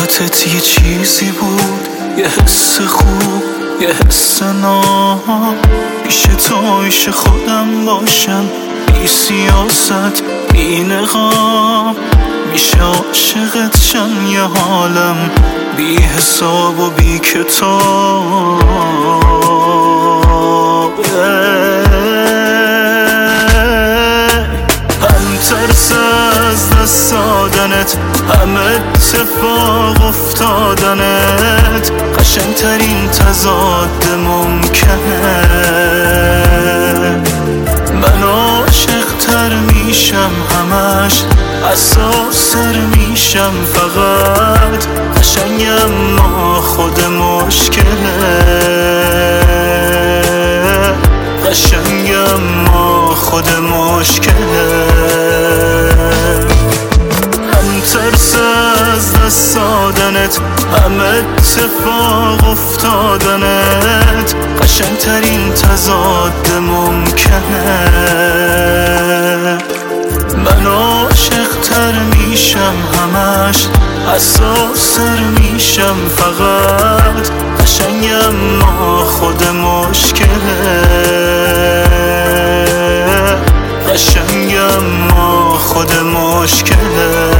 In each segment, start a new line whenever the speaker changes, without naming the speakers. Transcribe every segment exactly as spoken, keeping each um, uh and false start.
حیاتت یه چیزی بود، یه حس خوب، یه حس ناب. پیش تو ایش خودم باشم، بی سیاست، بی نقاب. میشه عاشقت شم یه حالم، بی حساب و بی کتاب. هم ترس از دست دادنت، هم اتفاق افتادنت، قشنگترین تضاد ممکنه. من عاشقتر میشم همش، اساسر میشم فقط. قشنگم ما خود مشکله، قشنگم ما خود مشکله. هم ترس از دست دادنت، هم اتفاق افتادنت، قشنگترین تضاد ممکنه. من عاشقتر میشم همش، اساسر میشم فقط. قشنگم ما خود مشکله، قشنگم ما خود مشکله.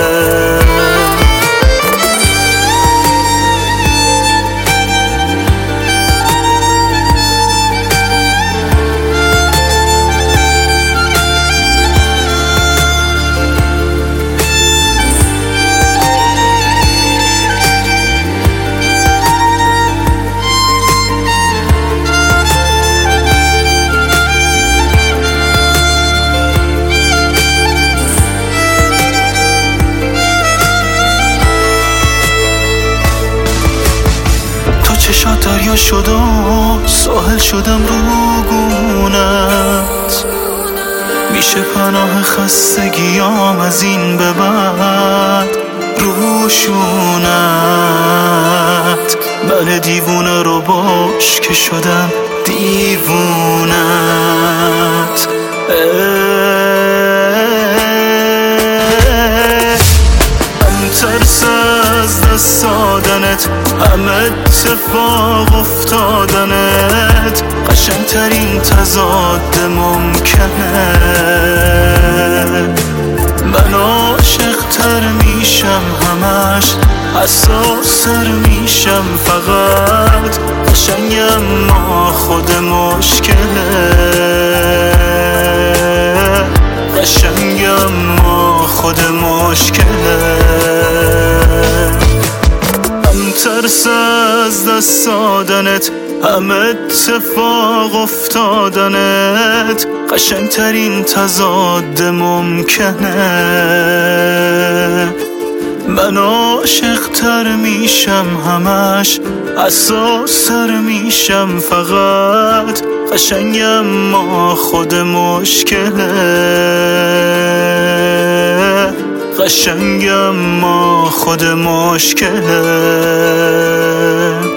چشات دریا شد و ساحل شدم رو گونت. میشه پناه خستگیام از این به بعد روشونت. من دیوونه رو باش که شدم دیوونت. هم ترس از دست دادنت، هم اتفاق افتادنت، قشنگترین تضاد ممکنه. من عاشقتر میشم همش، اساسر میشم فقط. قشنگم ما خود مشکله، قشنگم ما خود مشکله. هم ترس از دست دادنت، هم اتفاق افتادنت، قشنگترین تضاد ممکنه. من عاشقتر میشم همش، اساسر میشم فقط. قشنگم ما خود مشکله، قشنگم ما خود مشکله.